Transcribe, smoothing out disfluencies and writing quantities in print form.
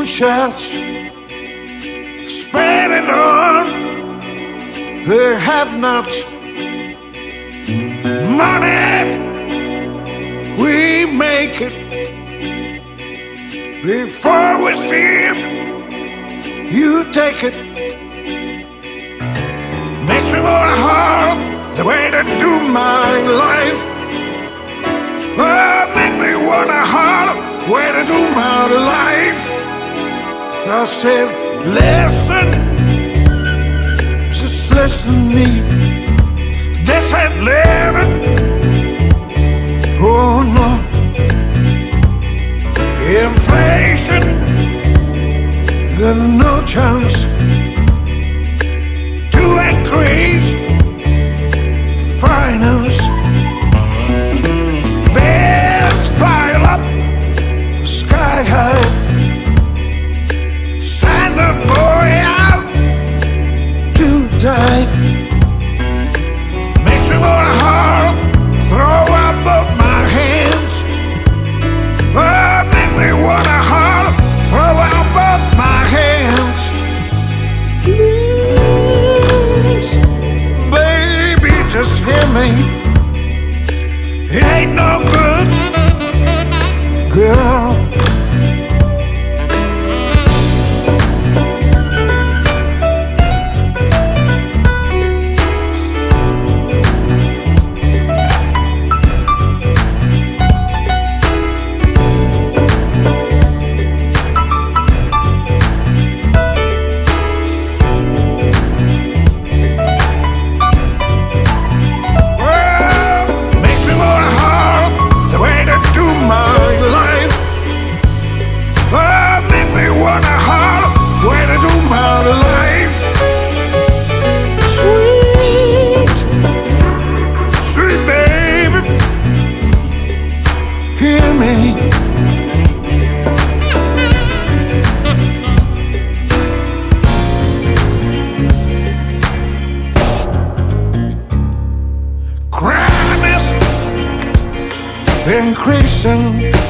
moonshots, spread it on the have-nots. Money, we make it before we see it. You take it. Makes me wanna holler the way to do my life. Oh, make me wanna holler way to do my life. I said, listen, just listen to me. This ain't living. Oh no. Inflation, there's no chance to increase finance. Bills pile up sky high. Send a boy out to die. Makes me wanna holler, throw up both my hands. Oh, make me wanna holler, throw out both my hands. Please, baby, just hear me. It ain't no good, girl. Hear me. Crime is increasing.